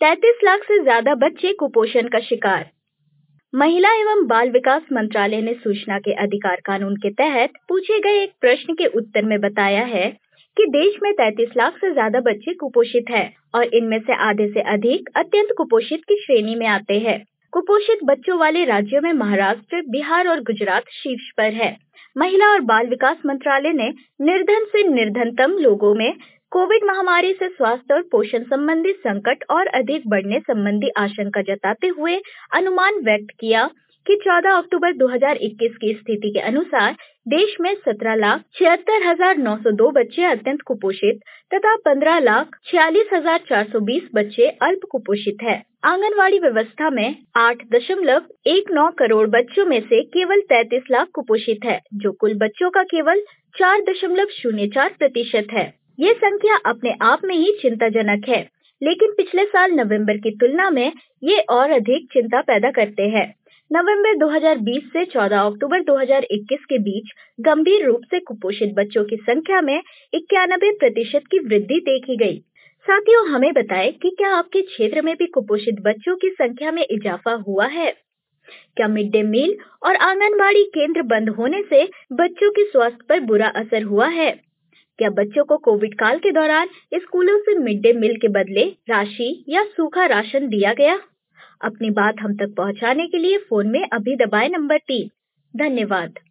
33 लाख से ज्यादा बच्चे कुपोषण का शिकार। महिला एवं बाल विकास मंत्रालय ने सूचना के अधिकार कानून के तहत पूछे गए एक प्रश्न के उत्तर में बताया है कि देश में 33 लाख से ज्यादा बच्चे कुपोषित हैं और इनमें से आधे से अधिक अत्यंत कुपोषित की श्रेणी में आते हैं। कुपोषित बच्चों वाले राज्यों में महाराष्ट्र, बिहार और गुजरात शीर्ष पर है। महिला और बाल विकास मंत्रालय ने निर्धन से निर्धनतम लोगों में कोविड महामारी से स्वास्थ्य और पोषण संबंधी संकट और अधिक बढ़ने संबंधी आशंका जताते हुए अनुमान व्यक्त किया कि 14 अक्टूबर 2021 की स्थिति के अनुसार देश में 17,76,902 बच्चे अत्यंत कुपोषित तथा 15,46,420 बच्चे अल्प कुपोषित हैं। आंगनवाड़ी व्यवस्था में 8.19 करोड़ बच्चों में से केवल 33 लाख कुपोषित है, जो कुल बच्चों का केवल 4.04% है। ये संख्या अपने आप में ही चिंताजनक है, लेकिन पिछले साल नवंबर की तुलना में ये और अधिक चिंता पैदा करते हैं। नवंबर 2020 से 14 अक्टूबर 2021 के बीच गंभीर रूप से कुपोषित बच्चों की संख्या में 91% की वृद्धि देखी गई। साथियों, हमें बताएं कि क्या आपके क्षेत्र में भी कुपोषित बच्चों की संख्या में इजाफा हुआ है? क्या मिड डे मील और आंगनबाड़ी केंद्र बंद होने से बच्चों के स्वास्थ्य पर बुरा असर हुआ है? क्या बच्चों को कोविड काल के दौरान स्कूलों से मिड डे मील के बदले राशि या सूखा राशन दिया गया? अपनी बात हम तक पहुंचाने के लिए फोन में अभी दबाएं नंबर 3। धन्यवाद।